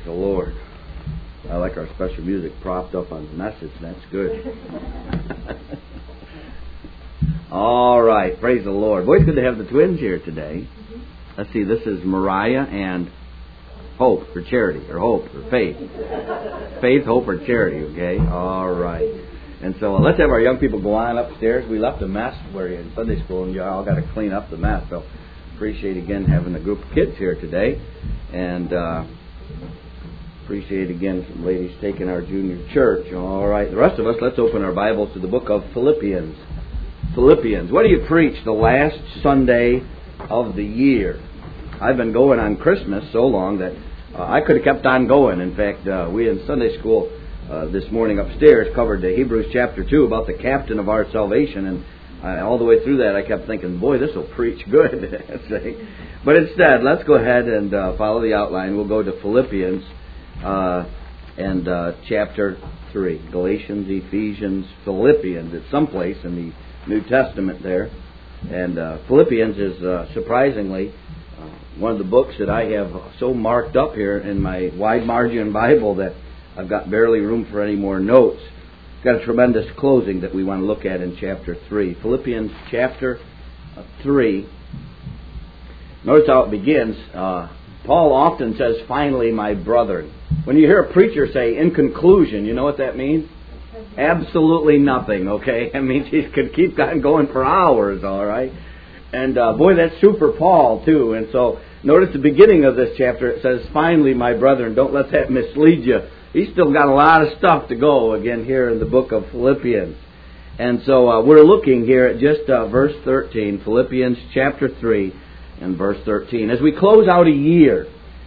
the Lord. I like our special music propped up on the message. That's good. All right. Praise the Lord. Boy, it's good to have the twins here today. Let's see. This is Mariah and Hope, or Charity, or Hope, or Faith. Faith, Hope, or Charity, okay? All right. And so let's have our young people go on upstairs. We left a mess where you're in Sunday school, and you all got to clean up the mess. So appreciate, again, having a group of kids here today. And appreciate, again, some ladies taking our junior church. All right. The rest of us, let's open our Bibles to the book of Philippians. Philippians. What do you preach the last Sunday of the year? I've been going on Christmas so long that I could have kept on going. In fact, we in Sunday school this morning upstairs covered the Hebrews chapter 2 about the captain of our salvation. And all the way through that I kept thinking, boy, this will preach good. But instead, let's go ahead and follow the outline. We'll go to Philippians and chapter 3. Galatians, Ephesians, Philippians. It's someplace in the New Testament there. And Philippians is surprisingly one of the books that I have so marked up here in my wide margin Bible that I've got barely room for any more notes. It's got a tremendous closing that we want to look at in chapter 3. Philippians chapter 3. Notice how it begins. Paul often says, finally, my brethren. When you hear a preacher say, in conclusion, you know what that means? Absolutely nothing, okay? It means he could keep going for hours, all right? And boy, that's super Paul, too. And so notice the beginning of this chapter, it says, finally, my brethren. Don't let that mislead you. He's still got a lot of stuff to go, again, here in the book of Philippians. And so we're looking here at just verse 13, Philippians chapter 3 and verse 13. As we close out a year,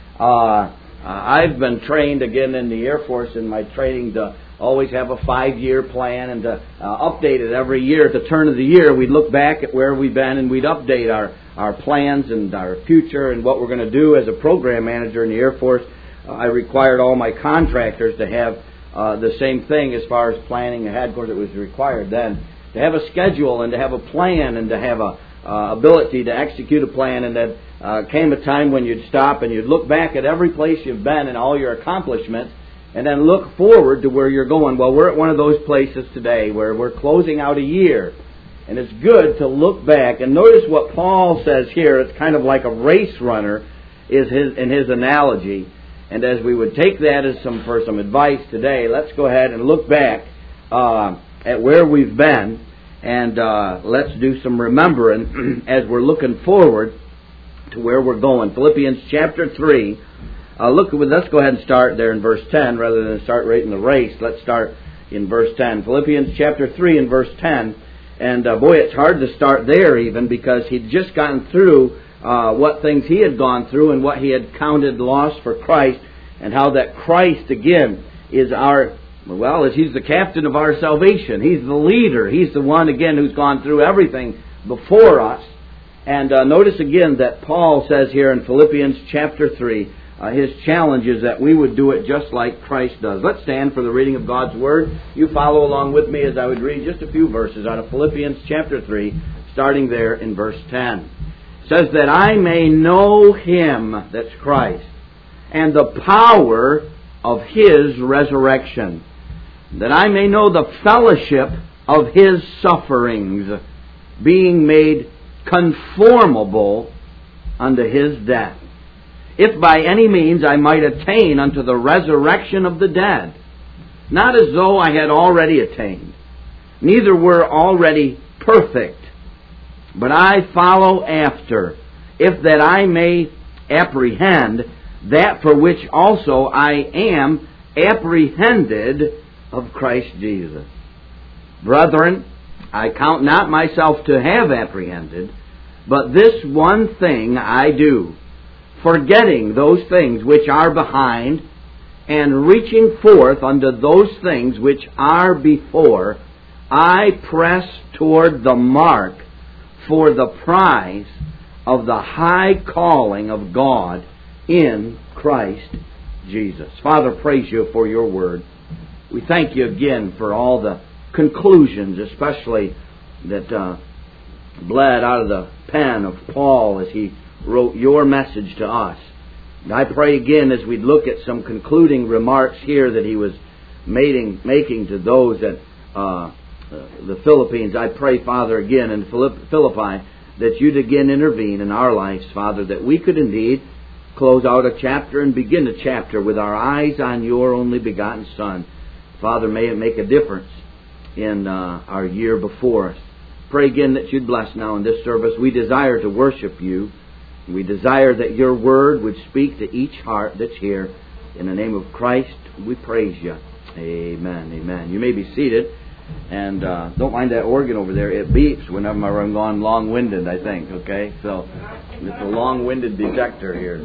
I've been trained, again, in the Air Force in my training to always have a 5-year plan and to update it every year. At the turn of the year, we'd look back at where we've been and we'd update our plans and our future and what we're going to do. As a program manager in the Air Force, I required all my contractors to have the same thing as far as planning ahead. Of course, it was required then to have a schedule and to have a plan and to have a ability to execute a plan. And then came a time when you'd stop and you'd look back at every place you've been and all your accomplishments and then look forward to where you're going. Well, we're at one of those places today where we're closing out a year. And it's good to look back. And notice what Paul says here. It's kind of like a race runner in his analogy. And as we would take that as for some advice today, let's go ahead and look back at where we've been, and let's do some remembering as we're looking forward to where we're going. Philippians chapter 3. Let's go ahead and start there in verse 10 rather than start right in the race. Let's start in verse 10. Philippians chapter 3 and verse 10. And boy, it's hard to start there even because he'd just gotten through what things he had gone through and what he had counted loss for Christ, and how that Christ, again, is he's the captain of our salvation. He's the leader. He's the one, again, who's gone through everything before us. And notice again that Paul says here in Philippians chapter 3, his challenge is that we would do it just like Christ does. Let's stand for the reading of God's Word. You follow along with me as I would read just a few verses out of Philippians chapter 3, starting there in verse 10. Says that I may know Him, that's Christ, and the power of His resurrection, that I may know the fellowship of His sufferings, being made conformable unto His death, if by any means I might attain unto the resurrection of the dead. Not as though I had already attained, neither were already perfect, but I follow after, if that I may apprehend that for which also I am apprehended of Christ Jesus. Brethren, I count not myself to have apprehended, but this one thing I do, forgetting those things which are behind, and reaching forth unto those things which are before, I press toward the mark for the prize of the high calling of God in Christ Jesus. Father, praise You for Your Word. We thank You again for all the conclusions, especially that bled out of the pen of Paul as he wrote Your message to us. And I pray again as we look at some concluding remarks here that he was making to those at the Philippines. I pray, Father, again in Philippi, that you'd again intervene in our lives, Father, that we could indeed close out a chapter and begin a chapter with our eyes on your only begotten Son. Father, may it make a difference in our year before us. Pray again that you'd bless now in this service. We desire to worship you. We desire that your word would speak to each heart that's here. In the name of Christ, we praise you. Amen. Amen. You may be seated. And don't mind that organ over there. It beeps whenever I'm gone long-winded, I think. Okay? So it's a long-winded detector here.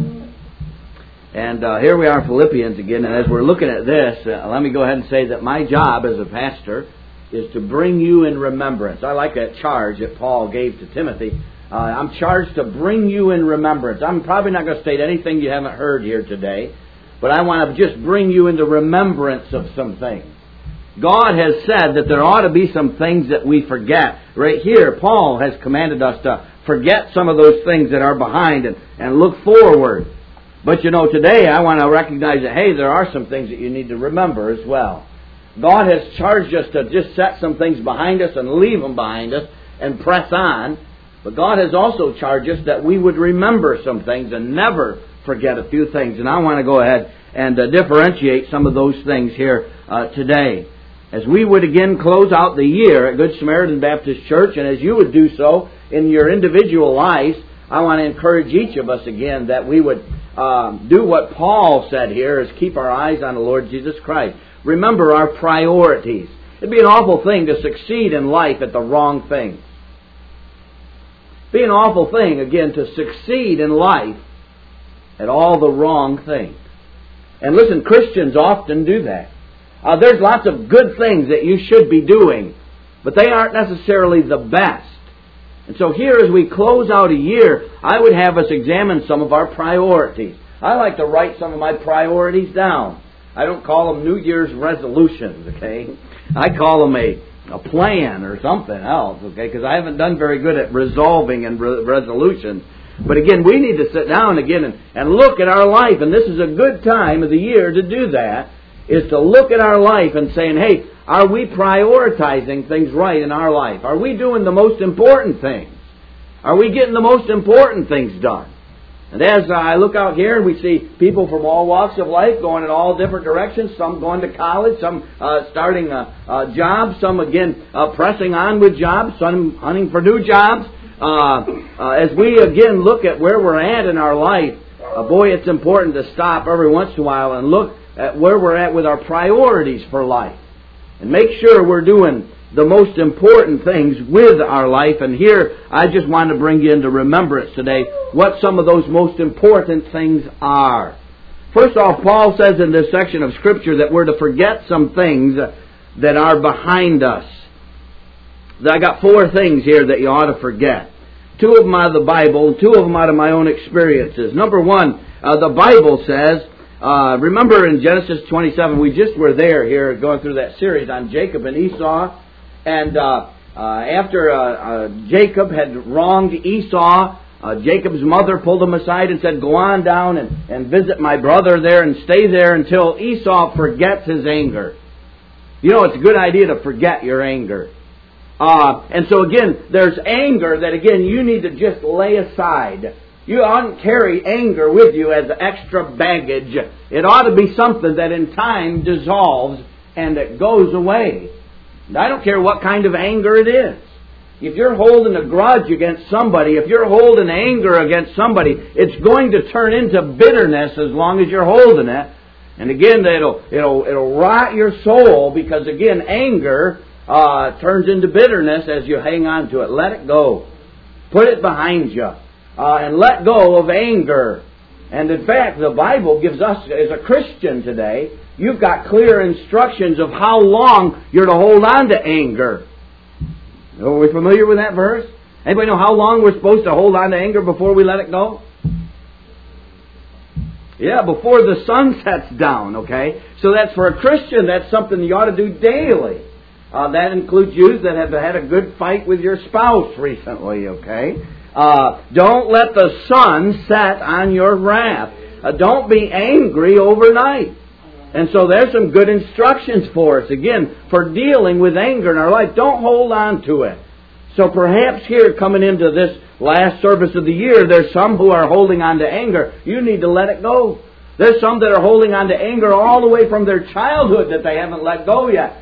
And here we are in Philippians again. And as we're looking at this, let me go ahead and say that my job as a pastor is to bring you in remembrance. I like that charge that Paul gave to Timothy. I'm charged to bring you in remembrance. I'm probably not going to state anything you haven't heard here today, but I want to just bring you into remembrance of some things. God has said that there ought to be some things that we forget. Right here, Paul has commanded us to forget some of those things that are behind and look forward. But today I want to recognize that, hey, there are some things that you need to remember as well. God has charged us to just set some things behind us and leave them behind us and press on. But God has also charged us that we would remember some things and never forget a few things. And I want to go ahead and differentiate some of those things here today. As we would again close out the year at Good Samaritan Baptist Church, and as you would do so in your individual lives, I want to encourage each of us again that we would do what Paul said here, is keep our eyes on the Lord Jesus Christ. Remember our priorities. It'd be an awful thing to succeed in life at the wrong things. It'd be an awful thing, again, to succeed in life at all the wrong things. And listen, Christians often do that. There's lots of good things that you should be doing, but they aren't necessarily the best. And so here, as we close out a year, I would have us examine some of our priorities. I like to write some of my priorities down. I don't call them New Year's resolutions, okay? I call them a plan or something else, okay? Because I haven't done very good at resolving and resolutions. But again, we need to sit down again and look at our life, and this is a good time of the year to do that, is to look at our life and saying, hey, are we prioritizing things right in our life? Are we doing the most important things? Are we getting the most important things done? And as I look out here and we see people from all walks of life going in all different directions, some going to college, some starting jobs, some again pressing on with jobs, some hunting for new jobs. As we again look at where we're at in our life, boy, it's important to stop every once in a while and look at where we're at with our priorities for life. And make sure we're doing the most important things with our life. And here, I just want to bring you into remembrance today what some of those most important things are. First off, Paul says in this section of Scripture that we're to forget some things that are behind us. I got 4 things here that you ought to forget. 2 of them out of the Bible, 2 of them out of my own experiences. Number 1, the Bible says, remember in Genesis 27, we just were here going through that series on Jacob and Esau. And after Jacob had wronged Esau, Jacob's mother pulled him aside and said, go on down and visit my brother there and stay there until Esau forgets his anger. It's a good idea to forget your anger. And so again, there's anger that again you need to just lay aside. You oughtn't carry anger with you as extra baggage. It ought to be something that in time dissolves and it goes away. And I don't care what kind of anger it is. If you're holding a grudge against somebody, if you're holding anger against somebody, it's going to turn into bitterness as long as you're holding it. And again, it'll rot your soul because again, anger turns into bitterness as you hang on to it. Let it go. Put it behind you. And let go of anger. And in fact, the Bible gives us, as a Christian today, you've got clear instructions of how long you're to hold on to anger. Are we familiar with that verse? Anybody know how long we're supposed to hold on to anger before we let it go? Yeah, before the sun sets down, okay? So that's for a Christian, that's something you ought to do daily. That includes you that have had a good fight with your spouse recently, okay? Don't let the sun set on your wrath. don't be angry overnight. And so there's some good instructions for us, again, for dealing with anger in our life. Don't hold on to it. So perhaps here, coming into this last service of the year, there's some who are holding on to anger. You need to let it go. There's some that are holding on to anger all the way from their childhood that they haven't let go yet.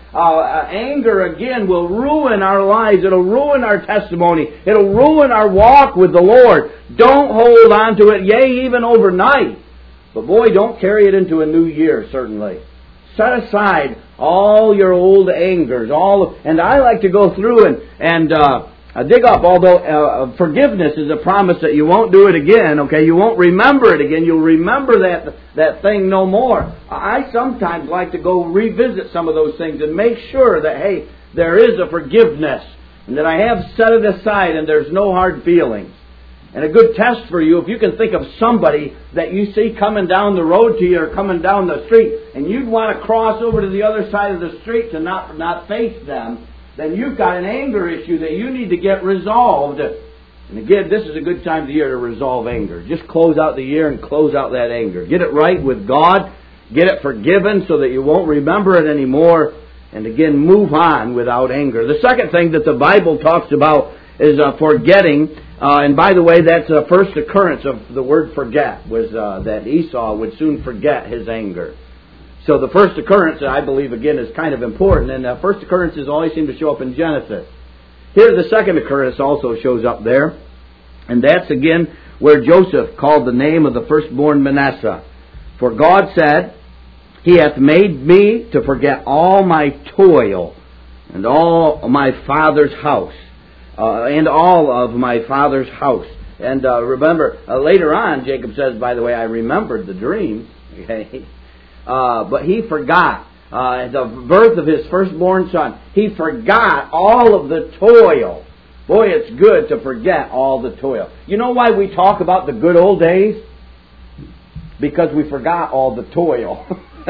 Anger, again, will ruin our lives. It'll ruin our testimony. It'll ruin our walk with the Lord. Don't hold on to it, yea, even overnight. But boy, don't carry it into a new year, certainly. Set aside all your old angers. And I like to go through and dig up, although forgiveness is a promise that you won't do it again, okay? You won't remember it again. You'll remember that thing no more. I sometimes like to go revisit some of those things and make sure that, hey, there is a forgiveness and that I have set it aside and there's no hard feelings. And a good test for you, if you can think of somebody that you see coming down the road to you or coming down the street, and you'd want to cross over to the other side of the street to not face them, then you've got an anger issue that you need to get resolved. And again, this is a good time of the year to resolve anger. Just close out the year and close out that anger. Get it right with God. Get it forgiven so that you won't remember it anymore. And again, move on without anger. The second thing that the Bible talks about is forgetting. And by the way, that's the first occurrence of the word forget, was that Esau would soon forget his anger. So the first occurrence, I believe, again, is kind of important. And the first occurrences always seem to show up in Genesis. Here, the second occurrence also shows up there. And that's, again, where Joseph called the name of the firstborn Manasseh. For God said, He hath made me to forget all my toil and all my father's house. And all of my father's house. And remember, later on, Jacob says, by the way, I remembered the dream. Okay? But he forgot the birth of his firstborn son. He forgot all of the toil. Boy, it's good to forget all the toil. You know why we talk about the good old days? Because we forgot all the toil.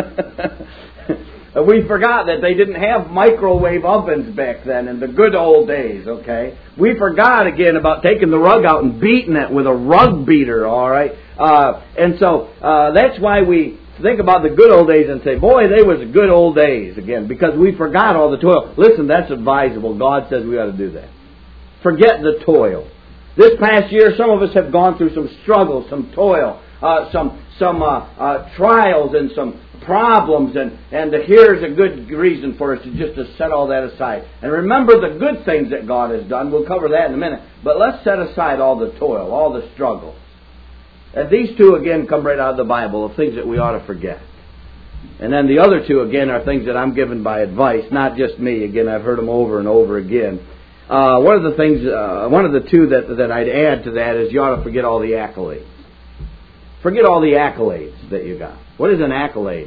We forgot that they didn't have microwave ovens back then in the good old days, okay? We forgot, again, about taking the rug out and beating it with a rug beater, all right? And so that's why we think about the good old days and say, boy, they was good old days, again, because we forgot all the toil. Listen, that's advisable. God says we ought to do that. Forget the toil. This past year, some of us have gone through some struggles, some toil, some trials and some problems, and here's a good reason for us to set all that aside. And remember the good things that God has done. We'll cover that in a minute. But let's set aside all the toil, all the struggle. And these two, again, come right out of the Bible, of things that we ought to forget. And then the other two, again, are things that I'm given by advice, not just me. Again, I've heard them over and over again. One of the two that I'd add to that is you ought to forget all the accolades. Forget all the accolades that you got. What is an accolade?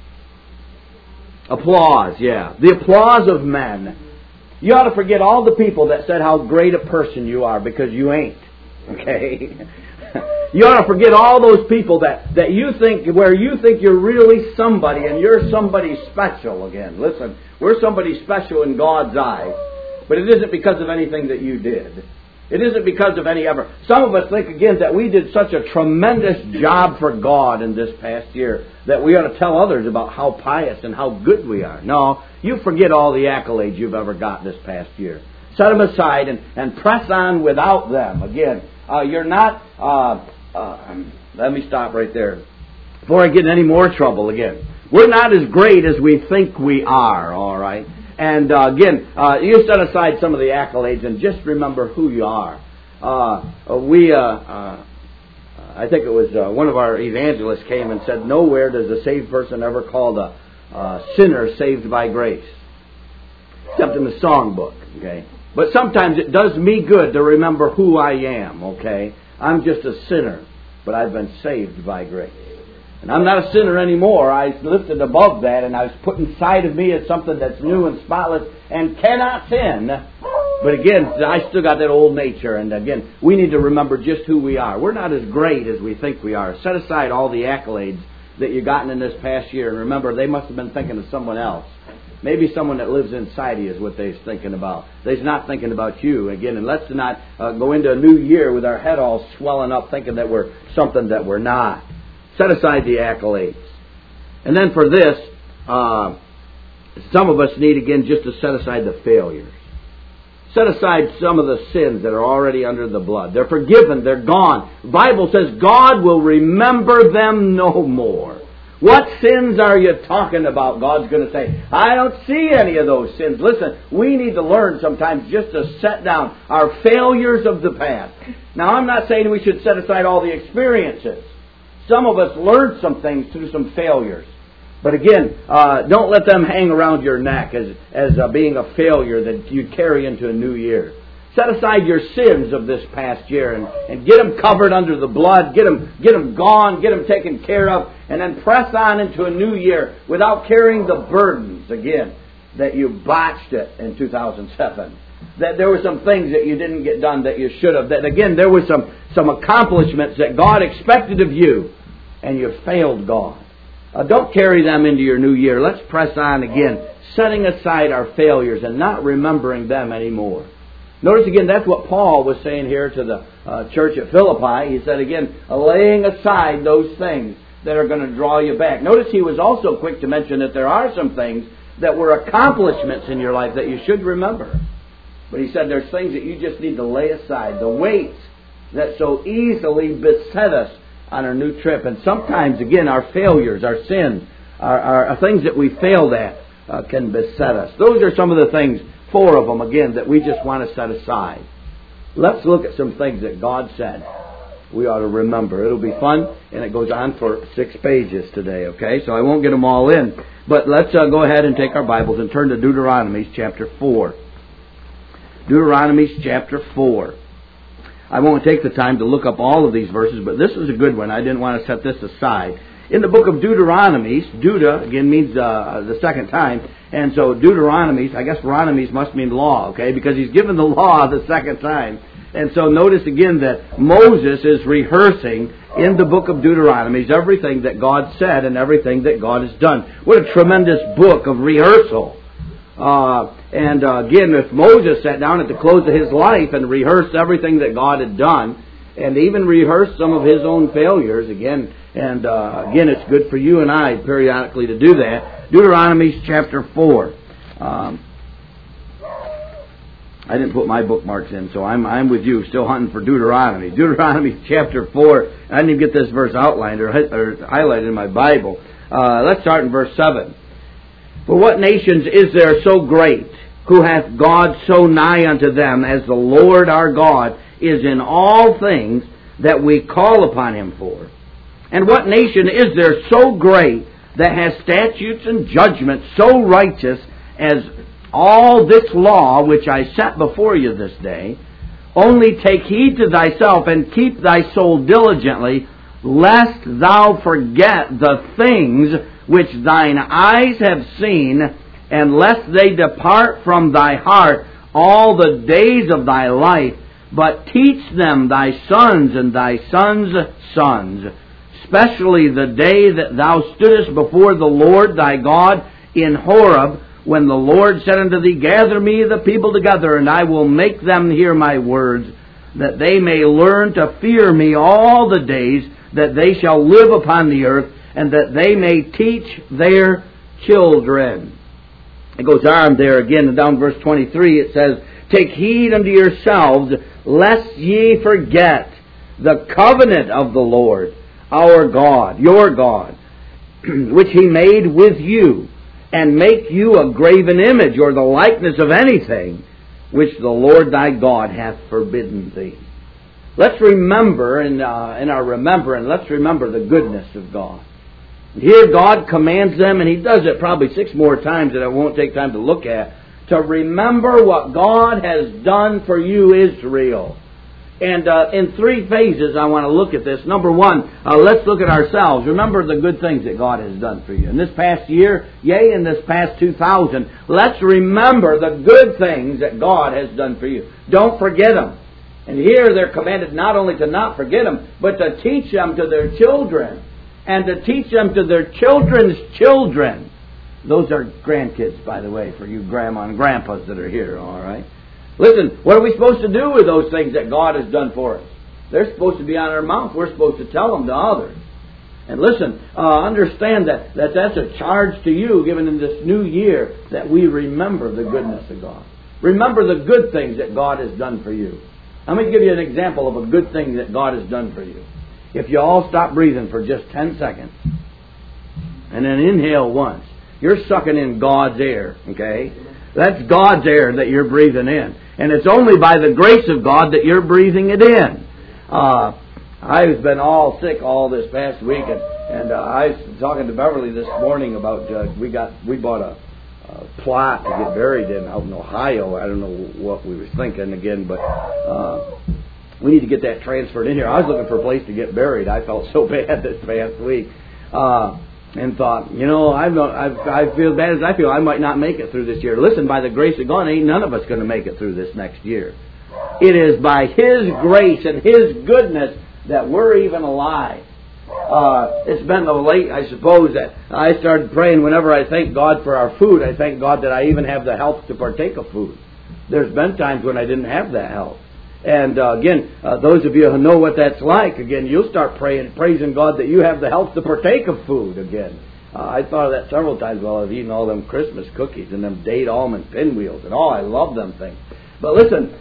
Applause, yeah. The applause of men. You ought to forget all the people that said how great a person you are, because you ain't. Okay? You ought to forget all those people that you think, where you think you're really somebody and you're somebody special again. Listen, we're somebody special in God's eyes. But it isn't because of anything that you did. It isn't because of any effort. Some of us think, again, that we did such a tremendous job for God in this past year that we ought to tell others about how pious and how good we are. No, you forget all the accolades you've ever got this past year. Set them aside and press on without them. Again, you're not... let me stop right there before I get in any more trouble again. We're not as great as we think we are, all right? And again, you set aside some of the accolades and just remember who you are. I think it was one of our evangelists came and said, nowhere does a saved person ever called a sinner saved by grace, except in the songbook. Okay, but sometimes it does me good to remember who I am. Okay, I'm just a sinner, but I've been saved by grace. And I'm not a sinner anymore. I lifted above that, and I was put inside of me as something that's new and spotless and cannot sin. But again, I still got that old nature. And again, we need to remember just who we are. We're not as great as we think we are. Set aside all the accolades that you've gotten in this past year. And remember, they must have been thinking of someone else. Maybe someone that lives inside you is what they're thinking about. They're not thinking about you. Again, and let's not go into a new year with our head all swelling up thinking that we're something that we're not. Set aside the accolades. And then for this, some of us need again just to set aside the failures. Set aside some of the sins that are already under the blood. They're forgiven. They're gone. The Bible says God will remember them no more. What sins are you talking about? God's going to say, I don't see any of those sins. Listen, we need to learn sometimes just to set down our failures of the past. Now, I'm not saying we should set aside all the experiences. Some of us learned some things through some failures. But again, don't let them hang around your neck as being a failure that you carry into a new year. Set aside your sins of this past year and get them covered under the blood. Get them gone. Get them taken care of. And then press on into a new year without carrying the burdens, again, that you botched it in 2007. That there were some things that you didn't get done that you should have. That, again, there were some accomplishments that God expected of you, and you failed God. Don't carry them into your new year. Let's press on again, setting aside our failures and not remembering them anymore. Notice again, that's what Paul was saying here to the church at Philippi. He said again, laying aside those things that are going to draw you back. Notice he was also quick to mention that there are some things that were accomplishments in your life that you should remember. But he said there's things that you just need to lay aside. The weights that so easily beset us on our new trip. And sometimes, again, our failures, our sins, our things that we failed at can beset us. Those are some of the things, 4 of them, again, that we just want to set aside. Let's look at some things that God said we ought to remember. It'll be fun, and it goes on for 6 pages today, okay? So I won't get them all in. But let's go ahead and take our Bibles and turn to Deuteronomy chapter 4. Deuteronomy chapter 4. I won't take the time to look up all of these verses, but this is a good one. I didn't want to set this aside. In the book of Deuteronomy, Deuta, again, means the second time. And so Deuteronomy, I guess Deuteronomy must mean law, okay? Because he's given the law the second time. And so notice again that Moses is rehearsing in the book of Deuteronomy everything that God said and everything that God has done. What a tremendous book of rehearsal. Again, if Moses sat down at the close of his life and rehearsed everything that God had done, and even rehearsed some of his own failures, again, it's good for you and I periodically to do that. Deuteronomy chapter 4. I didn't put my bookmarks in, so I'm with you, still hunting for Deuteronomy. Deuteronomy chapter 4. I didn't even get this verse outlined or highlighted in my Bible. Let's start in verse 7. For what nations is there so great, who hath God so nigh unto them, as the Lord our God is in all things that we call upon Him for? And what nation is there so great, that has statutes and judgments so righteous as all this law which I set before you this day? Only take heed to thyself, and keep thy soul diligently, lest thou forget the things which thine eyes have seen, and lest they depart from thy heart all the days of thy life, but teach them thy sons and thy sons' sons, especially the day that thou stoodest before the Lord thy God in Horeb, when the Lord said unto thee, Gather me the people together, and I will make them hear my words, that they may learn to fear me all the days that they shall live upon the earth, and that they may teach their children. It goes on there again, and down verse 23 it says, Take heed unto yourselves, lest ye forget the covenant of the Lord, our God, your God, which He made with you, and make you a graven image, or the likeness of anything, which the Lord thy God hath forbidden thee. Let's remember, in our remembering, let's remember the goodness of God. Here God commands them, and He does it probably 6 more times that I won't take time to look at, to remember what God has done for you, Israel. And in 3 phases I want to look at this. Number 1, let's look at ourselves. Remember the good things that God has done for you. In this past year, yea, in this past 2000, let's remember the good things that God has done for you. Don't forget them. And here they're commanded not only to not forget them, but to teach them to their children. And to teach them to their children's children. Those are grandkids, by the way, for you grandma and grandpas that are here, all right? Listen, what are we supposed to do with those things that God has done for us? They're supposed to be on our mouth. We're supposed to tell them to others. And listen, understand that's a charge to you given in this new year, that we remember the goodness of God. Remember the good things that God has done for you. Let me give you an example of a good thing that God has done for you. If you all stop breathing for just 10 seconds and then inhale once, you're sucking in God's air, okay? That's God's air that you're breathing in. And it's only by the grace of God that you're breathing it in. I've been all sick all this past week, and I was talking to Beverly this morning about we bought a plot to get buried in out in Ohio. I don't know what we were thinking again, but we need to get that transferred in here. I was looking for a place to get buried. I felt so bad this past week, and thought, I feel bad as I feel. I might not make it through this year. Listen, by the grace of God, ain't none of us going to make it through this next year. It is by His grace and His goodness that we're even alive. It's been of late, I suppose, that I started praying whenever I thank God for our food. I thank God that I even have the health to partake of food. There's been times when I didn't have that health. And again, those of you who know what that's like, again, you'll start praising God that you have the health to partake of food again. I thought of that several times while I was eating all them Christmas cookies and them date almond pinwheels. And I love them things. But listen,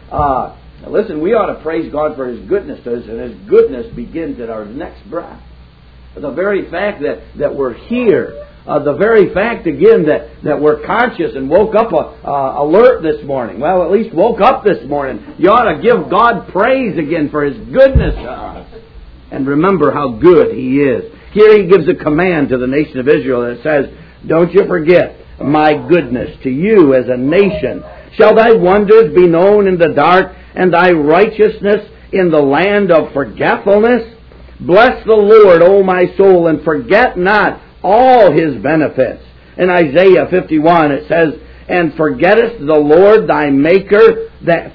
we ought to praise God for His goodness to us, and His goodness begins at our next breath. The very fact that we're here, the very fact, again, that we're conscious and woke up alert this morning. Well, at least woke up this morning. You ought to give God praise again for His goodness to us. And remember how good He is. Here He gives a command to the nation of Israel that says, don't you forget my goodness to you as a nation. Shall thy wonders be known in the dark, and thy righteousness in the land of forgetfulness? Bless the Lord, O my soul, and forget not all His benefits. In Isaiah 51 it says, and forgettest the Lord thy Maker that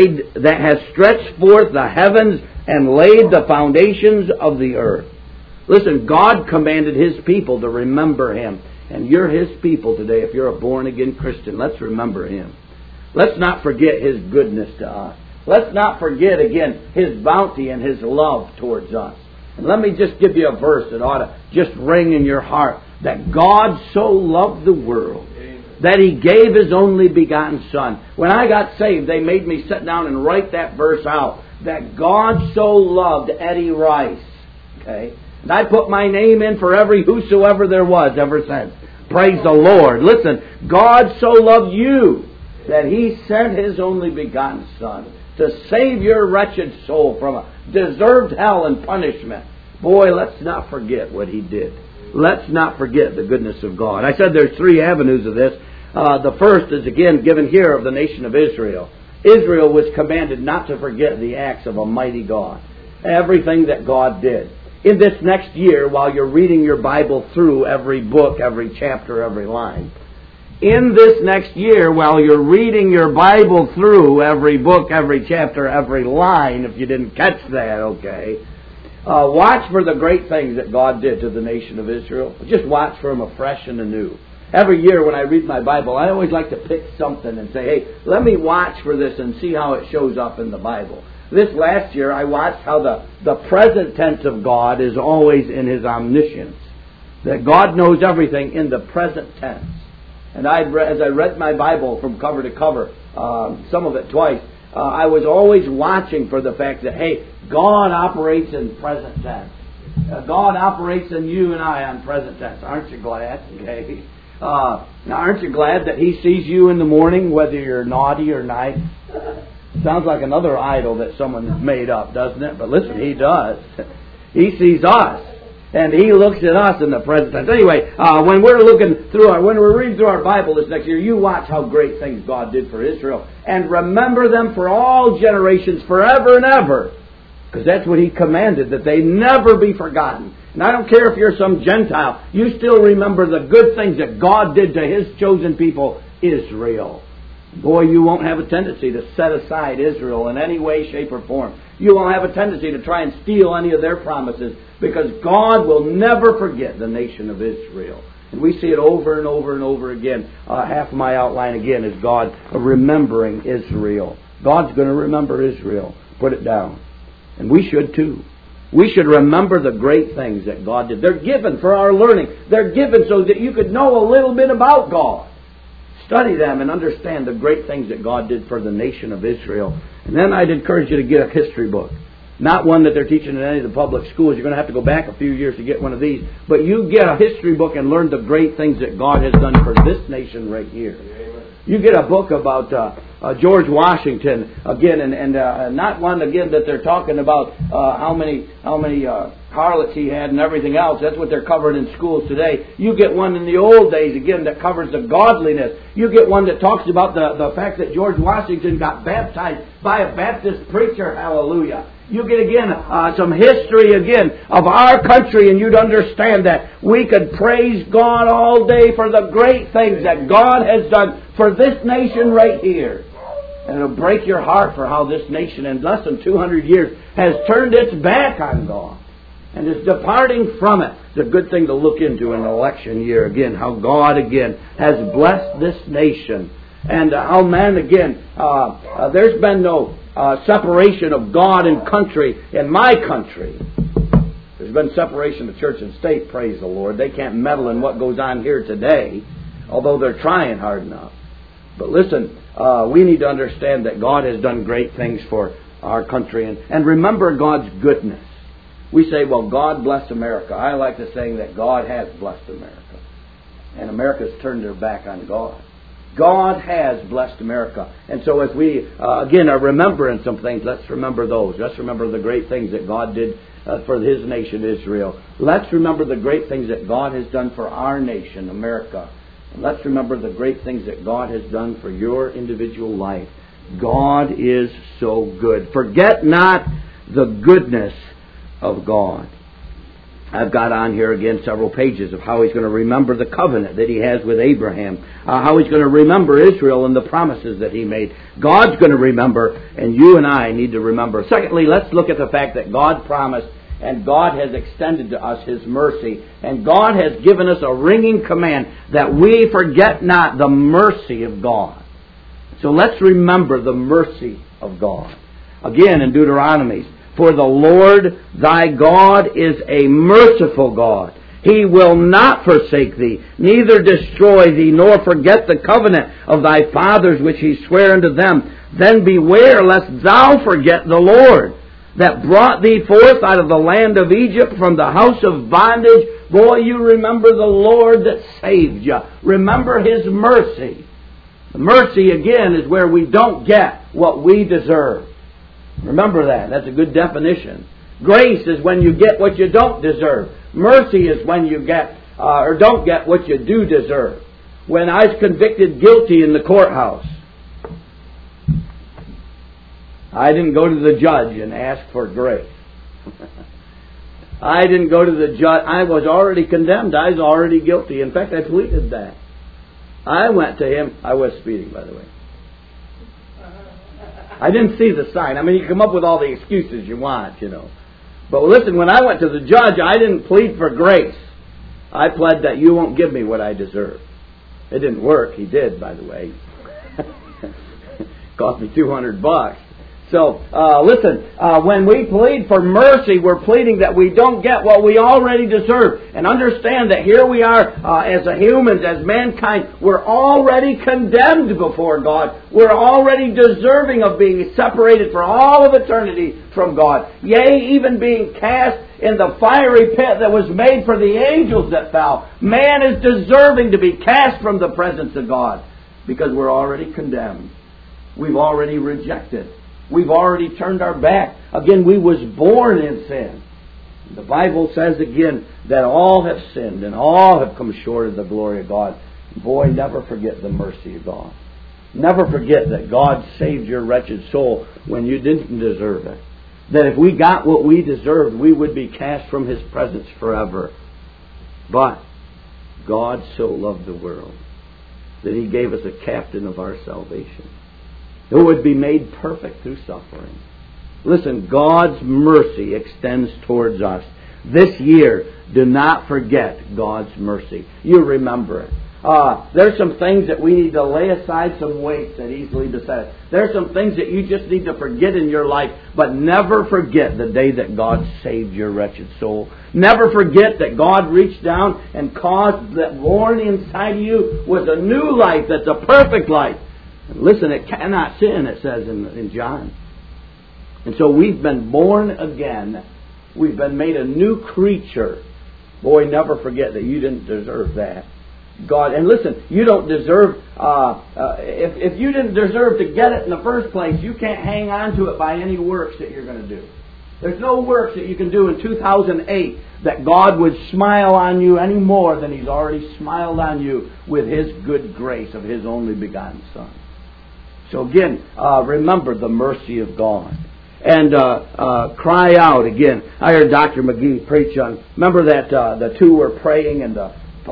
has stretched forth the heavens and laid the foundations of the earth. Listen, God commanded His people to remember Him. And you're His people today. If you're a born-again Christian, let's remember Him. Let's not forget His goodness to us. Let's not forget, again, His bounty and His love towards us. And let me just give you a verse that ought to just ring in your heart. That God so loved the world that He gave His only begotten Son. When I got saved, they made me sit down and write that verse out. That God so loved Eddie Rice. Okay? And I put my name in for every whosoever there was ever since. Praise the Lord. Listen, God so loved you that He sent His only begotten Son to save your wretched soul from a deserved hell and punishment. Boy, let's not forget what He did. Let's not forget the goodness of God. I said there's three avenues of this. The first is again given here of the nation of Israel. Israel was commanded not to forget the acts of a mighty God. Everything that God did. In this next year, while you're reading your Bible through every book, every chapter, every line, in this next year, while you're reading your Bible through every book, every chapter, every line, if you didn't catch that, okay, watch for the great things that God did to the nation of Israel. Just watch for them afresh and anew. Every year when I read my Bible, I always like to pick something and say, hey, let me watch for this and see how it shows up in the Bible. This last year, I watched how the present tense of God is always in His omniscience. That God knows everything in the present tense. And as I read my Bible from cover to cover, some of it twice, I was always watching for the fact that, hey, God operates in present tense. God operates in you and I on present tense. Aren't you glad? Okay. Now, aren't you glad that He sees you in the morning, whether you're naughty or nice? Sounds like another idol that someone made up, doesn't it? But listen, He does. He sees us. And He looks at us in the present tense. Anyway, when we're reading through our Bible this next year, you watch how great things God did for Israel. And remember them for all generations, forever and ever. Because that's what He commanded, that they never be forgotten. And I don't care if you're some Gentile, you still remember the good things that God did to His chosen people, Israel. Boy, you won't have a tendency to set aside Israel in any way, shape, or form. You won't have a tendency to try and steal any of their promises, because God will never forget the nation of Israel. And we see it over and over and over again. Half of my outline again is God remembering Israel. God's going to remember Israel. Put it down. And we should too. We should remember the great things that God did. They're given for our learning. They're given so that you could know a little bit about God. Study them and understand the great things that God did for the nation of Israel. And then I'd encourage you to get a history book. Not one that they're teaching in any of the public schools. You're going to have to go back a few years to get one of these. But you get a history book and learn the great things that God has done for this nation right here. You get a book about George Washington again, and not one again that they're talking about how many harlots he had and everything else. That's what they're covering in schools today. You get one in the old days again that covers the godliness. You get one that talks about the fact that George Washington got baptized by a Baptist preacher. Hallelujah. You get again some history again of our country, and you'd understand that we could praise God all day for the great things that God has done for this nation right here. And it'll break your heart for how this nation in less than 200 years has turned its back on God and is departing from it. It's a good thing to look into in an election year again, how God again has blessed this nation. And how man again, there's been no separation of God and country in my country. There's been separation of church and state, praise the Lord. They can't meddle in what goes on here today, although they're trying hard enough. But listen, we need to understand that God has done great things for our country. And remember God's goodness. We say, well, God bless America. I like the saying that God has blessed America. And America's turned their back on God. God has blessed America. And so as we, again, are remembering some things, let's remember those. Let's remember the great things that God did for His nation, Israel. Let's remember the great things that God has done for our nation, America. And let's remember the great things that God has done for your individual life. God is so good. Forget not the goodness of God. I've got on here again several pages of how He's going to remember the covenant that He has with Abraham. How He's going to remember Israel and the promises that He made. God's going to remember, and you and I need to remember. Secondly, let's look at the fact that God promised and God has extended to us His mercy. And God has given us a ringing command that we forget not the mercy of God. So let's remember the mercy of God. Again in Deuteronomy, for the Lord thy God is a merciful God. He will not forsake thee, neither destroy thee, nor forget the covenant of thy fathers which He sware unto them. Then beware lest thou forget the Lord, that brought thee forth out of the land of Egypt from the house of bondage. Boy, you remember the Lord that saved you. Remember His mercy. The mercy, again, is where we don't get what we deserve. Remember that. That's a good definition. Grace is when you get what you don't deserve. Mercy is when you get or don't get what you do deserve. When I was convicted guilty in the courthouse, I didn't go to the judge and ask for grace. I didn't go to the judge. I was already condemned. I was already guilty. In fact, I pleaded that. I went to him. I was speeding, by the way. I didn't see the sign. I mean, you come up with all the excuses you want, you know. But listen, when I went to the judge, I didn't plead for grace. I pled that you won't give me what I deserve. It didn't work. He did, by the way. Cost me $200. So, listen, when we plead for mercy, we're pleading that we don't get what we already deserve. And understand that here we are as humans, as mankind, we're already condemned before God. We're already deserving of being separated for all of eternity from God. Yea, even being cast in the fiery pit that was made for the angels that fell. Man is deserving to be cast from the presence of God because we're already condemned. We've already rejected. We've already turned our back. Again, we was born in sin. The Bible says again that all have sinned and all have come short of the glory of God. Boy, never forget the mercy of God. Never forget that God saved your wretched soul when you didn't deserve it. That if we got what we deserved, we would be cast from His presence forever. But God so loved the world that He gave us a captain of our salvation, who would be made perfect through suffering. Listen, God's mercy extends towards us. This year, do not forget God's mercy. You remember it. There's some things that we need to lay aside, some weights that easily beset us. There's some things that you just need to forget in your life, but never forget the day that God saved your wretched soul. Never forget that God reached down and caused that born inside of you was a new life that's a perfect life. And listen, it cannot sin, it says in John. And so we've been born again. We've been made a new creature. Boy, never forget that you didn't deserve that. God, and listen, you don't deserve, if you didn't deserve to get it in the first place, you can't hang on to it by any works that you're going to do. There's no works that you can do in 2008 that God would smile on you any more than He's already smiled on you with His good grace of His only begotten Son. So again, remember the mercy of God. And cry out again. I heard Dr. McGee preach on, remember that the two were praying and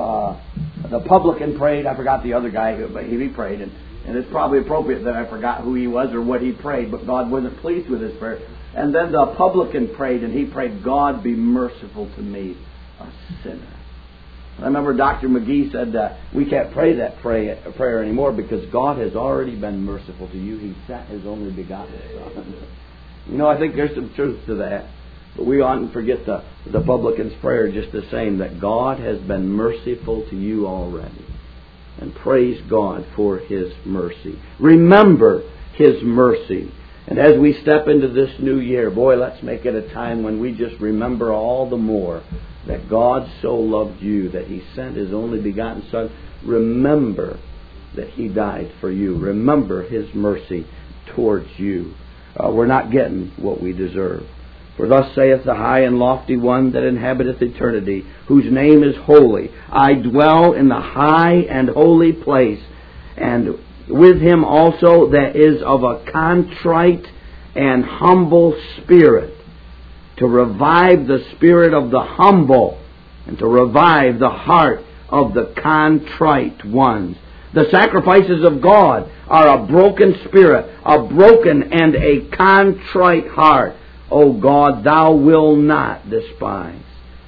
the publican prayed. I forgot the other guy, but he prayed. And it's probably appropriate that I forgot who he was or what he prayed, but God wasn't pleased with his prayer. And then the publican prayed, and he prayed, God be merciful to me, a sinner. I remember Dr. McGee said we can't pray that prayer anymore because God has already been merciful to you. He sent His only begotten Son. You know, I think there's some truth to that. But we oughtn't forget the publican's prayer just the same, that God has been merciful to you already. And praise God for His mercy. Remember His mercy. And as we step into this new year, boy, let's make it a time when we just remember all the more that God so loved you that He sent His only begotten Son. Remember that He died for you. Remember His mercy towards you. We're not getting what we deserve. For thus saith the high and lofty one that inhabiteth eternity, whose name is holy. I dwell in the high and holy place, and with Him also that is of a contrite and humble spirit, to revive the spirit of the humble, and to revive the heart of the contrite ones. The sacrifices of God are a broken spirit, a broken and a contrite heart. O God, Thou wilt not despise.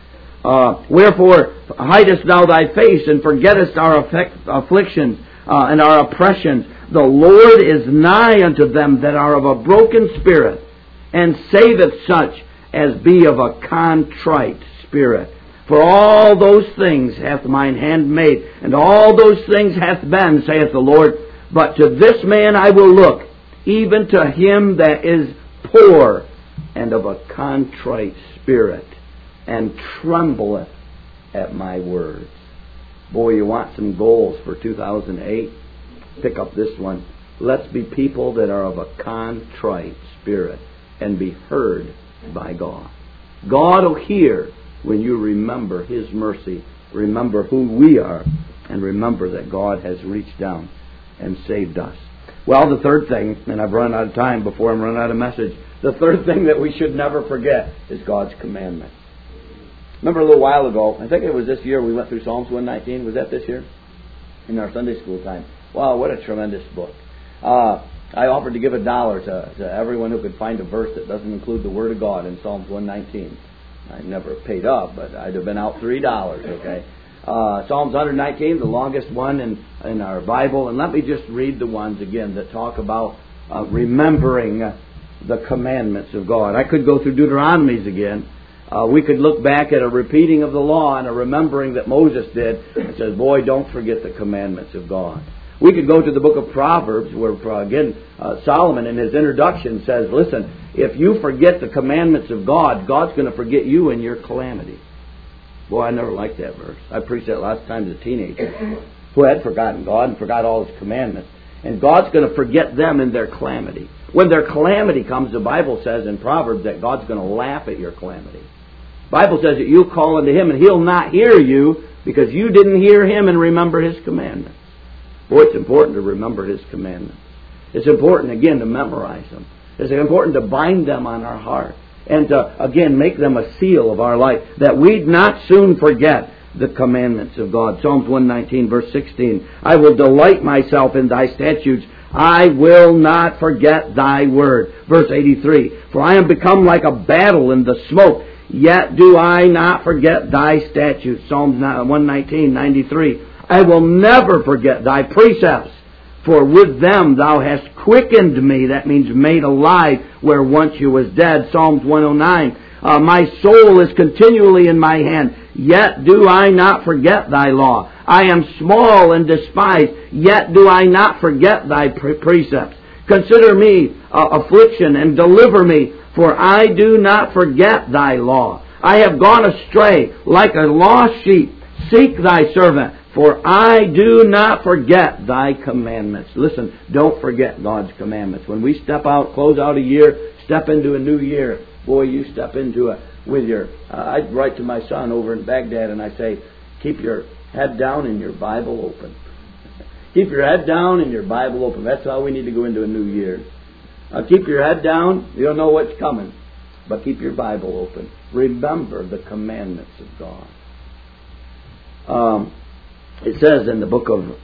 Wherefore hidest Thou Thy face, and forgettest our afflictions and our oppressions? The Lord is nigh unto them that are of a broken spirit, and saveth such as be of a contrite spirit. For all those things hath mine hand made, and all those things hath been, saith the Lord. But to this man I will look, even to him that is poor and of a contrite spirit, and trembleth at my words. Boy, you want some goals for 2008? Pick up this one. Let's be people that are of a contrite spirit and be heard by God. God will hear when you remember His mercy, remember who we are, and remember that God has reached down and saved us. Well, the third thing, and I've run out of time before I'm running out of message, the third thing that we should never forget is God's commandments. Remember a little while ago, I think it was this year, we went through Psalms 119. Was that this year? In our Sunday school time. Wow, what a tremendous book. I offered to give $1 to everyone who could find a verse that doesn't include the Word of God in Psalms 119. I never paid up, but I'd have been out $3, okay? Psalms 119, the longest one in our Bible. And let me just read the ones again that talk about remembering the commandments of God. I could go through Deuteronomies again. We could look back at a repeating of the law and a remembering that Moses did. It says, boy, don't forget the commandments of God. We could go to the book of Proverbs where, again, Solomon in his introduction says, listen, if you forget the commandments of God, God's going to forget you in your calamity. Boy, I never liked that verse. I preached that lots of times as a teenager, who had forgotten God and forgot all His commandments. And God's going to forget them in their calamity. When their calamity comes, the Bible says in Proverbs that God's going to laugh at your calamity. The Bible says that you'll call unto Him and He'll not hear you because you didn't hear Him and remember His commandments. Boy, it's important to remember His commandments. It's important, again, to memorize them. It's important to bind them on our heart. And to, again, make them a seal of our life, that we'd not soon forget the commandments of God. Psalms 119, verse 16. I will delight myself in Thy statutes. I will not forget Thy word. Verse 83. For I am become like a battle in the smoke, yet do I not forget Thy statutes. Psalms 119, 93. I will never forget thy precepts, for with them thou hast quickened me. That means made alive where once you was dead. Psalms 109. My soul is continually in my hand, yet do I not forget thy law. I am small and despised, yet do I not forget thy precepts. Consider me affliction and deliver me, for I do not forget thy law. I have gone astray like a lost sheep. Seek thy servant, for I do not forget thy commandments. Listen, don't forget God's commandments. When we step out, close out a year, step into a new year, boy, you step into it with your... I write to my son over in Baghdad and I say, keep your head down and your Bible open. Keep your head down and your Bible open. That's how we need to go into a new year. Keep your head down. You don't know what's coming. But keep your Bible open. Remember the commandments of God. It says in the book of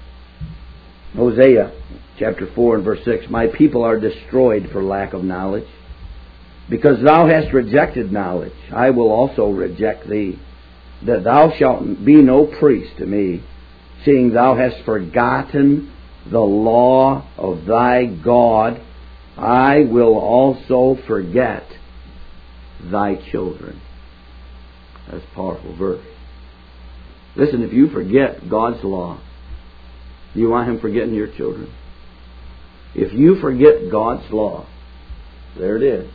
Hosea, chapter 4 and verse 6, my people are destroyed for lack of knowledge. Because thou hast rejected knowledge, I will also reject thee. That thou shalt be no priest to me, seeing thou hast forgotten the law of thy God, I will also forget thy children. That's a powerful verse. Listen, if you forget God's law, do you want Him forgetting your children? If you forget God's law, there it is.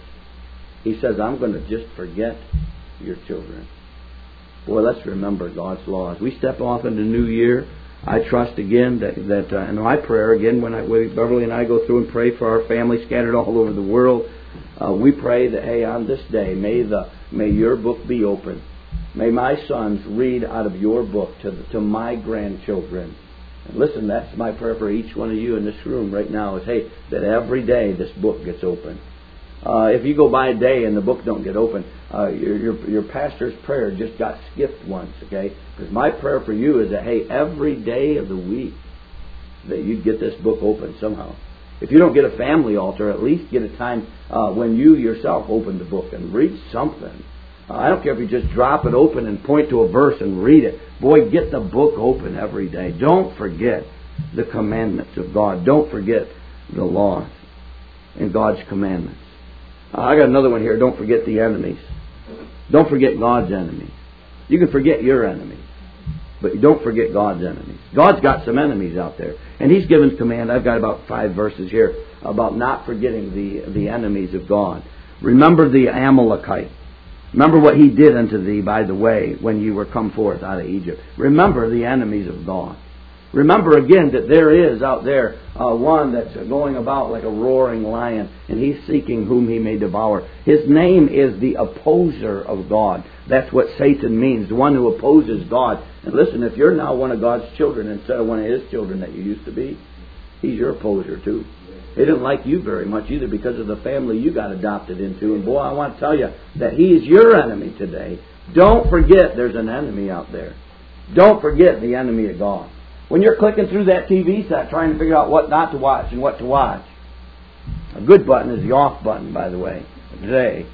He says, I'm going to just forget your children. Boy, let's remember God's laws. We step off into the new year. I trust again that and my prayer again when Beverly and I go through and pray for our family scattered all over the world, we pray that hey, on this day may your book be open. May my sons read out of your book to my grandchildren. And listen, that's my prayer for each one of you in this room right now is hey, that every day this book gets open. If you go by a day and the book don't get open, your pastor's prayer just got skipped once, okay? Because my prayer for you is that, hey, every day of the week that you get this book open somehow. If you don't get a family altar, at least get a time when you yourself open the book and read something. I don't care if you just drop it open and point to a verse and read it. Boy, get the book open every day. Don't forget the commandments of God. Don't forget the laws and God's commandments. I got another one here. Don't forget the enemies. Don't forget God's enemies. You can forget your enemies, but you don't forget God's enemies. God's got some enemies out there, and He's given command. I've got about 5 verses here about not forgetting the enemies of God. Remember the Amalekite. Remember what he did unto thee by the way when you were come forth out of Egypt. Remember the enemies of God. Remember again that there is out there one that's going about like a roaring lion, and he's seeking whom he may devour. His name is the opposer of God. That's what Satan means, the one who opposes God. And listen, if you're now one of God's children instead of one of His children that you used to be, he's your opposer too. He didn't like you very much either because of the family you got adopted into. And boy, I want to tell you that he is your enemy today. Don't forget there's an enemy out there. Don't forget the enemy of God. When you're clicking through that TV set trying to figure out what not to watch and what to watch, a good button is the off button, by the way, today.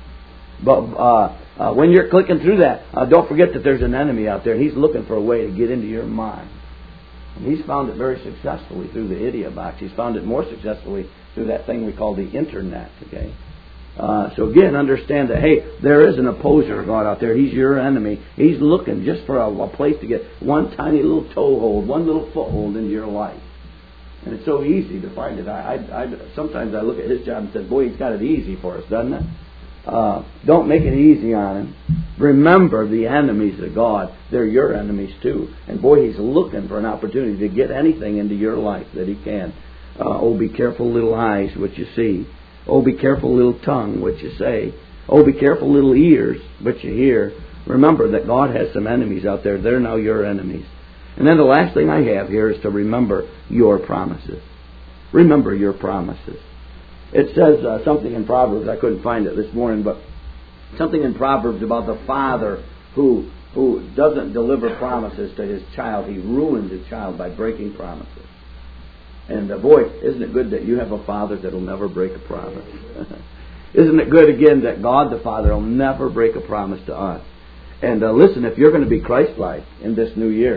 But when you're clicking through that, don't forget that there's an enemy out there. He's looking for a way to get into your mind. And he's found it very successfully through the idiot box. He's found it more successfully through that thing we call the internet, okay? So again, understand that, hey, there is an opposer of God out there. He's your enemy. He's looking just for a place to get one tiny little toehold, one little foothold into your life. And it's so easy to find it. Sometimes I look at his job and say, boy, he's got it easy for us, doesn't it? Don't make it easy on him. Remember the enemies of God. They're your enemies too. And boy, he's looking for an opportunity to get anything into your life that he can. Oh, be careful, little eyes, what you see. Oh, be careful, little tongue, what you say. Oh, be careful, little ears, what you hear. Remember that God has some enemies out there. They're now your enemies. And then the last thing I have here is to remember your promises. Remember your promises. It says something in Proverbs, I couldn't find it this morning, but something in Proverbs about the father who doesn't deliver promises to his child. He ruins his child by breaking promises. And boy, isn't it good that you have a Father that will never break a promise? Isn't it good, again, that God the Father will never break a promise to us? And listen, if you're going to be Christ-like in this new year,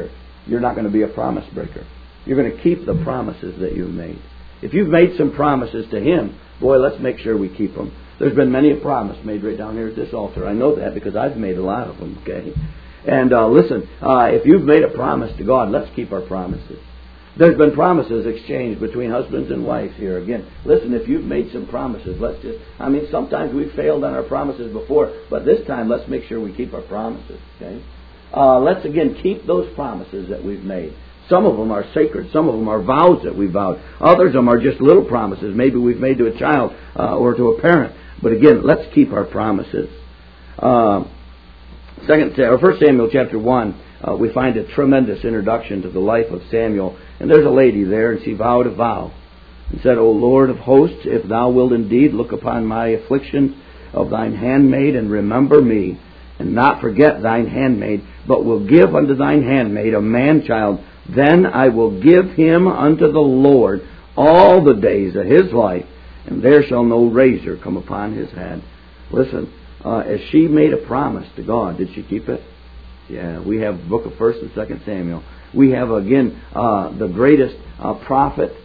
you're not going to be a promise breaker. You're going to keep the promises that you've made. If you've made some promises to Him, boy, let's make sure we keep them. There's been many a promise made right down here at this altar. I know that because I've made a lot of them, okay? And listen, if you've made a promise to God, let's keep our promises. There's been promises exchanged between husbands and wives here. Again, listen, if you've made some promises, sometimes we've failed on our promises before, but this time let's make sure we keep our promises, okay? Let's again keep those promises that we've made. Some of them are sacred. Some of them are vows that we vowed. Others of them are just little promises maybe we've made to a child or to a parent. But again, let's keep our promises. 1 Samuel chapter 1, we find a tremendous introduction to the life of Samuel. And there's a lady there, and she vowed a vow and said, O Lord of hosts, if thou wilt indeed look upon my affliction of thine handmaid and remember me, and not forget thine handmaid, but will give unto thine handmaid a man-child, then I will give him unto the Lord all the days of his life, and there shall no razor come upon his head. Listen, as she made a promise to God, did she keep it? Yeah, we have the book of 1 and 2 Samuel. We have, again, the greatest prophet,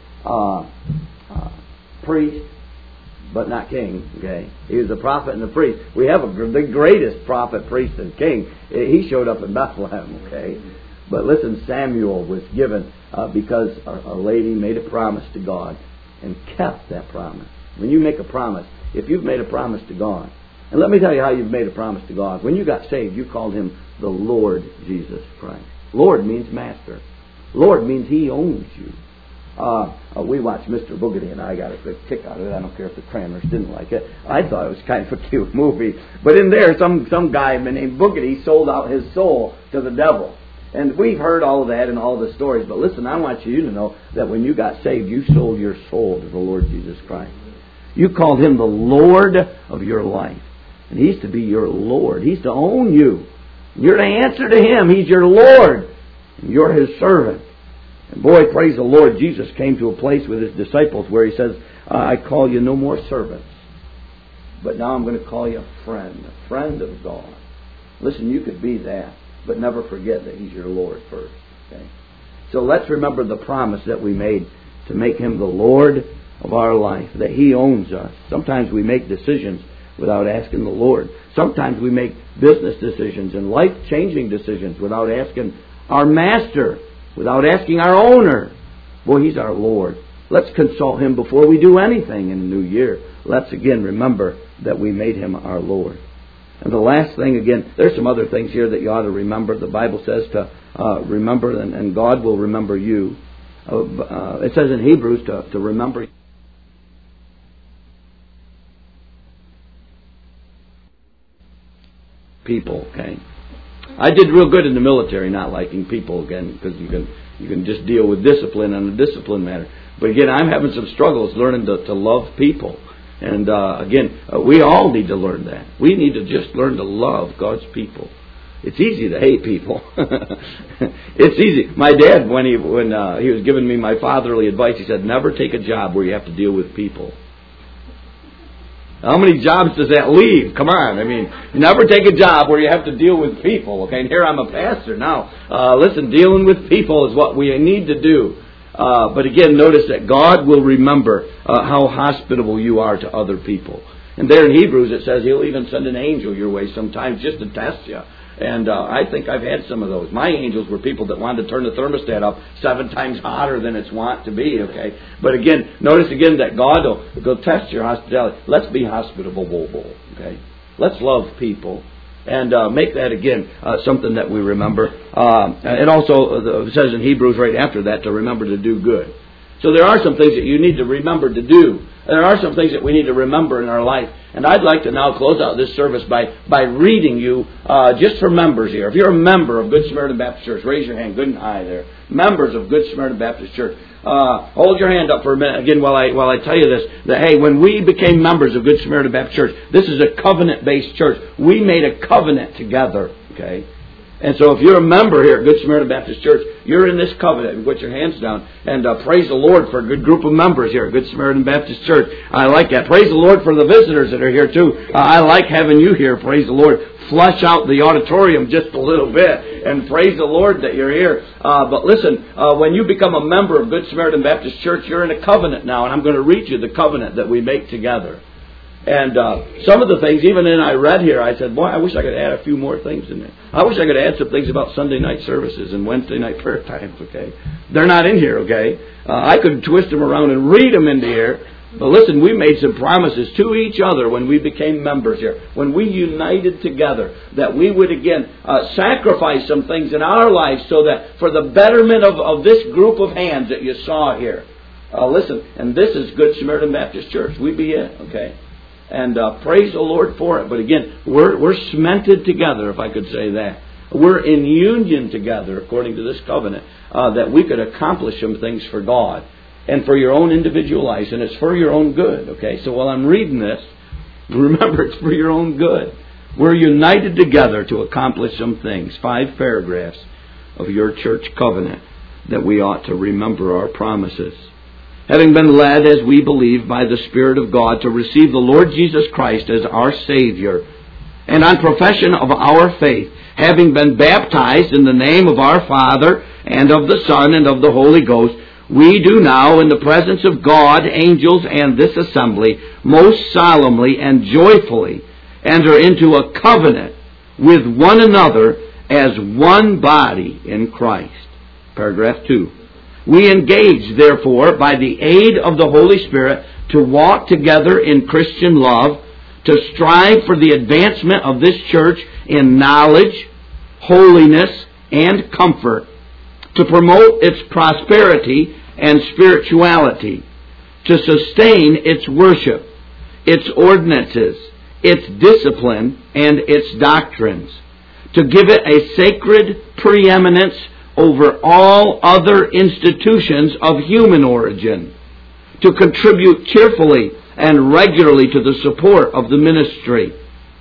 priest, but not king. Okay, he was a prophet and a priest. We have the greatest prophet, priest, and king. He showed up in Bethlehem. Okay, but listen, Samuel was given because a lady made a promise to God and kept that promise. When you make a promise, if you've made a promise to God, and let me tell you how you've made a promise to God. When you got saved, you called Him the Lord Jesus Christ. Lord means master. Lord means He owns you. We watched Mr. Boogedy, and I got a good kick out of it. I don't care if the Crammers didn't like it. I thought it was kind of a cute movie. But in there, some guy named Boogedy sold out his soul to the devil. And we've heard all of that and all the stories. But listen, I want you to know that when you got saved, you sold your soul to the Lord Jesus Christ. You called Him the Lord of your life. And He's to be your Lord. He's to own you. You're to answer to Him. He's your Lord. And you're His servant. And boy, praise the Lord, Jesus came to a place with His disciples where He says, I call you no more servants, but now I'm going to call you a friend of God. Listen, you could be that, but never forget that He's your Lord first. Okay? So let's remember the promise that we made to make Him the Lord of our life, that He owns us. Sometimes we make decisions without asking the Lord. Sometimes we make business decisions and life-changing decisions without asking our master, without asking our owner. Boy, He's our Lord. Let's consult Him before we do anything in the new year. Let's again remember that we made Him our Lord. And the last thing, again, there's some other things here that you ought to remember. The Bible says to remember, and God will remember you. It says in Hebrews to remember people, okay? I did real good in the military not liking people, again, because you can just deal with discipline on a discipline matter. But again, I'm having some struggles learning to love people. And again, we all need to learn that. We need to just learn to love God's people. It's easy to hate people. It's easy. My dad, when he was giving me my fatherly advice, he said, never take a job where you have to deal with people. How many jobs does that leave? Come on. I mean, never take a job where you have to deal with people. Okay, and here I'm a pastor now. Listen, dealing with people is what we need to do. But again, notice that God will remember how hospitable you are to other people. And there in Hebrews it says He'll even send an angel your way sometimes just to test you. And I think I've had some of those. My angels were people that wanted to turn the thermostat up 7 times hotter than it's wont to be, okay? But again, notice again that God will go test your hospitality. Let's be hospitable, okay? Let's love people. And make that, again, something that we remember. It also says in Hebrews right after that to remember to do good. So there are some things that you need to remember to do. There are some things that we need to remember in our life. And I'd like to now close out this service by reading you, just for members here. If you're a member of Good Samaritan Baptist Church, raise your hand good and high there. Members of Good Samaritan Baptist Church, hold your hand up for a minute again while I tell you this. That, hey, when we became members of Good Samaritan Baptist Church, this is a covenant-based church. We made a covenant together, okay? And so if you're a member here at Good Samaritan Baptist Church, you're in this covenant. You put your hands down and praise the Lord for a good group of members here at Good Samaritan Baptist Church. I like that. Praise the Lord for the visitors that are here too. I like having you here. Praise the Lord. Flush out the auditorium just a little bit and praise the Lord that you're here. But listen, when you become a member of Good Samaritan Baptist Church, you're in a covenant now. And I'm going to read you the covenant that we make together. And some of the things, even in I read here, I said, boy, I wish I could add a few more things in there. I wish I could add some things about Sunday night services and Wednesday night prayer times, okay? They're not in here, okay? I could twist them around and read them into here. But listen, we made some promises to each other when we became members here. When we united together, that we would again sacrifice some things in our lives so that for the betterment of this group of hands that you saw here. Listen, and this is Good Samaritan Baptist Church. We be it, okay? And praise the Lord for it. But again, we're cemented together, if I could say that. We're in union together, according to this covenant, that we could accomplish some things for God and for your own individual lives. And it's for your own good, okay? So while I'm reading this, remember it's for your own good. We're united together to accomplish some things. 5 paragraphs of your church covenant that we ought to remember our promises. Having been led, as we believe, by the Spirit of God to receive the Lord Jesus Christ as our Savior, and on profession of our faith, having been baptized in the name of our Father, and of the Son, and of the Holy Ghost, we do now, in the presence of God, angels, and this assembly, most solemnly and joyfully enter into a covenant with one another as one body in Christ. Paragraph 2. We engage, therefore, by the aid of the Holy Spirit, to walk together in Christian love, to strive for the advancement of this church in knowledge, holiness, and comfort, to promote its prosperity and spirituality, to sustain its worship, its ordinances, its discipline, and its doctrines, to give it a sacred preeminence over all other institutions of human origin, to contribute cheerfully and regularly to the support of the ministry,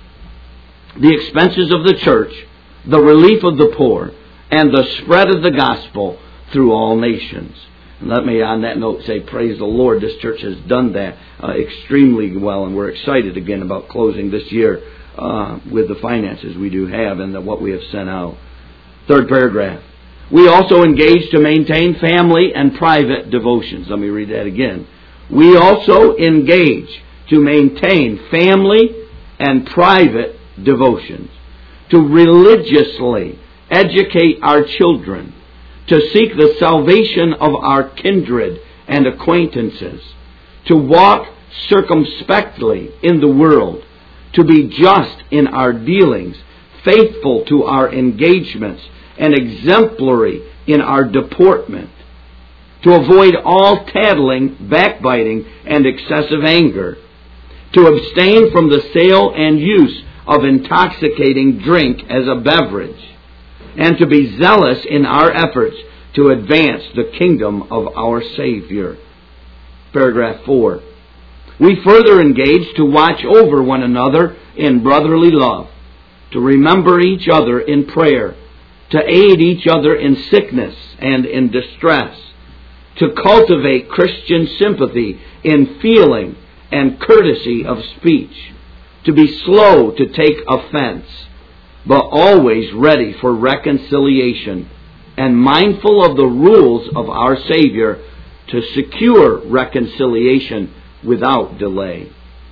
the expenses of the church, the relief of the poor, and the spread of the gospel through all nations. And let me on that note say, praise the Lord, this church has done that extremely well, and we're excited again about closing this year with the finances we do have and what we have sent out. 3rd paragraph. We also engage to maintain family and private devotions. Let me read that again. We also engage to maintain family and private devotions, to religiously educate our children, to seek the salvation of our kindred and acquaintances, to walk circumspectly in the world, to be just in our dealings, faithful to our engagements, and exemplary in our deportment, to avoid all tattling, backbiting, and excessive anger, to abstain from the sale and use of intoxicating drink as a beverage, and to be zealous in our efforts to advance the kingdom of our Savior. Paragraph 4. We further engage to watch over one another in brotherly love, to remember each other in prayer, to aid each other in sickness and in distress, to cultivate Christian sympathy in feeling and courtesy of speech, to be slow to take offense, but always ready for reconciliation, and mindful of the rules of our Savior to secure reconciliation without delay.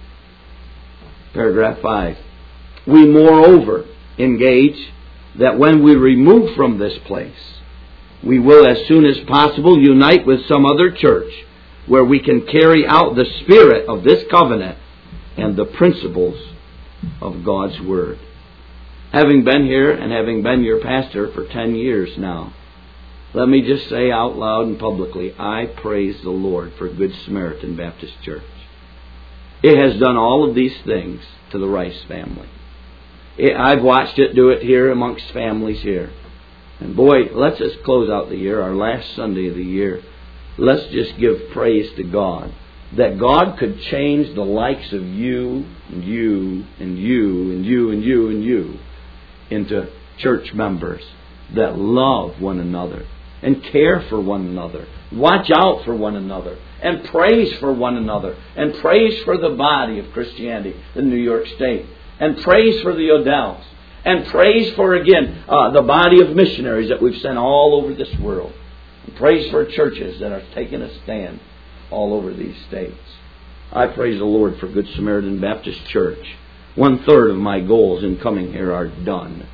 Paragraph 5. We moreover engage that when we remove from this place, we will as soon as possible unite with some other church where we can carry out the spirit of this covenant and the principles of God's Word. Having been here and having been your pastor for 10 years now, let me just say out loud and publicly, I praise the Lord for Good Samaritan Baptist Church. It has done all of these things to the Rice family. I've watched it do it here amongst families here. And boy, let's just close out the year, our last Sunday of the year. Let's just give praise to God that God could change the likes of you and you and you and you and you and you into church members that love one another and care for one another, watch out for one another, and praise for one another, and praise for the body of Christianity in New York State, and praise for the Odells, and praise for, again, the body of missionaries that we've sent all over this world, and praise for churches that are taking a stand all over these states. I praise the Lord for Good Samaritan Baptist Church. 1/3 of my goals in coming here are done.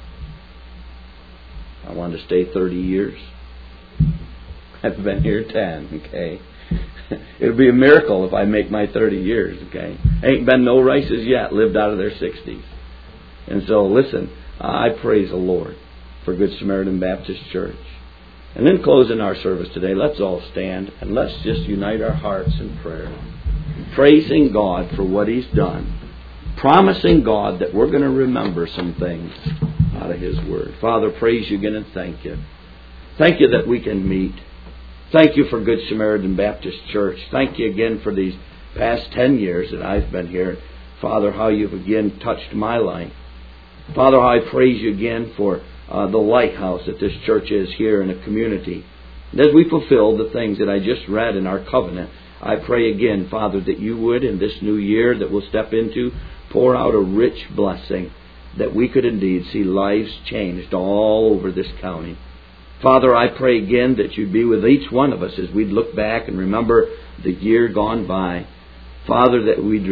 I want to stay 30 years. I've been here 10, okay? It would be a miracle if I make my 30 years, okay? Ain't been no races yet, lived out of their 60s. And so, listen, I praise the Lord for Good Samaritan Baptist Church. And then closing our service today, let's all stand and let's just unite our hearts in prayer. Praising God for what He's done. Promising God that we're going to remember some things out of His Word. Father, praise You again and thank You. Thank You that we can meet. Thank You for Good Samaritan Baptist Church. Thank You again for these past 10 years that I've been here. Father, how You've again touched my life. Father, how I praise You again for the lighthouse that this church is here in a community. And as we fulfill the things that I just read in our covenant, I pray again, Father, that You would, in this new year that we'll step into, pour out a rich blessing, that we could indeed see lives changed all over this county. Father, I pray again that You'd be with each one of us as we'd look back and remember the year gone by. Father, that we'd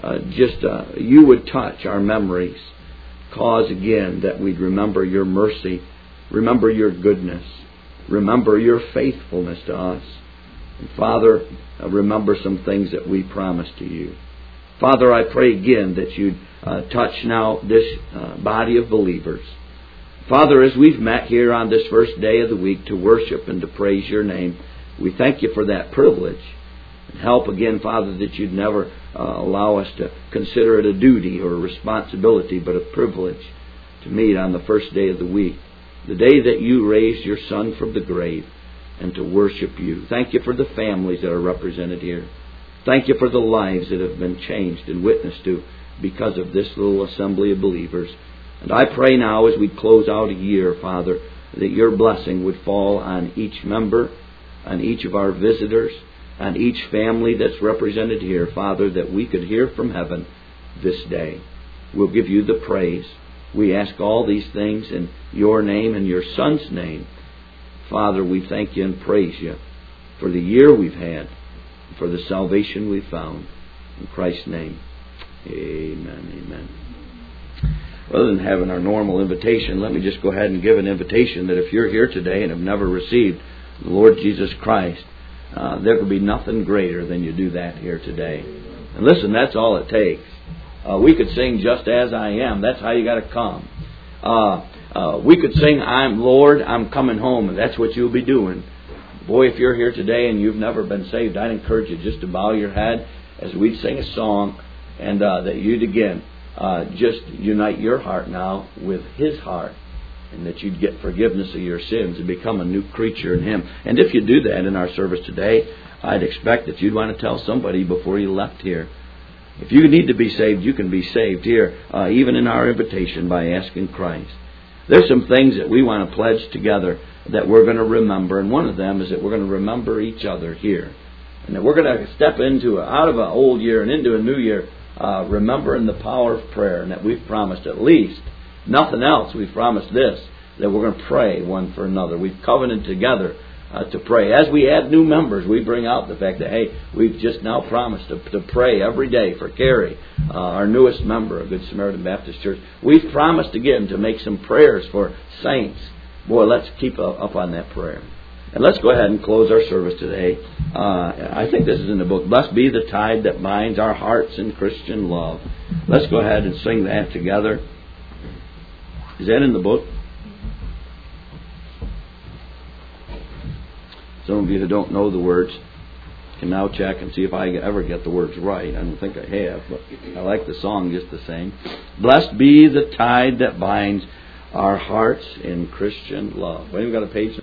You would touch our memories. Cause again that we'd remember Your mercy, remember Your goodness, remember Your faithfulness to us. And Father, remember some things that we promised to You. Father, I pray again that You'd touch now this body of believers. Father, as we've met here on this first day of the week to worship and to praise Your name, we thank You for that privilege. And help again, Father, that You'd never allow us to consider it a duty or a responsibility, but a privilege to meet on the first day of the week, the day that You raised Your Son from the grave, and to worship You. Thank You for the families that are represented here. Thank You for the lives that have been changed and witnessed to because of this little assembly of believers. And I pray now as we close out a year, Father, that Your blessing would fall on each member, on each of our visitors, on each family that's represented here, Father, that we could hear from heaven this day. We'll give You the praise. We ask all these things in Your name and Your Son's name. Father, we thank You and praise You for the year we've had, for the salvation we've found. In Christ's name, amen, amen. Rather than having our normal invitation, let me just go ahead and give an invitation that if you're here today and have never received the Lord Jesus Christ, there could be nothing greater than you do that here today. And listen, that's all it takes. We could sing Just As I Am. That's how you got to come. We could sing, I'm Lord, I'm coming home, and that's what you'll be doing. Boy, if you're here today and you've never been saved, I'd encourage you just to bow your head as we'd sing a song, and that you'd again just unite your heart now with His heart, and that you'd get forgiveness of your sins and become a new creature in Him. And if you do that in our service today, I'd expect that you'd want to tell somebody before you left here. If you need to be saved, you can be saved here, even in our invitation by asking Christ. There's some things that we want to pledge together that we're going to remember, and one of them is that we're going to remember each other here. And that we're going to step out of an old year and into a new year, remembering the power of prayer, and that we've promised at least, nothing else, we've promised this, that we're going to pray one for another. We've covenanted together to pray. As we add new members, we bring out the fact that, hey, we've just now promised to pray every day for Carrie, our newest member of Good Samaritan Baptist Church. We've promised again to make some prayers for saints. Boy, let's keep up on that prayer. And let's go ahead and close our service today. I think this is in the book. Blessed be the tide that binds our hearts in Christian love. Let's go ahead and sing that together. Is that in the book? Some of you who don't know the words can now check and see if I ever get the words right. I don't think I have, but I like the song just the same. Blessed be the tide that binds our hearts in Christian love. Well, we've got a page.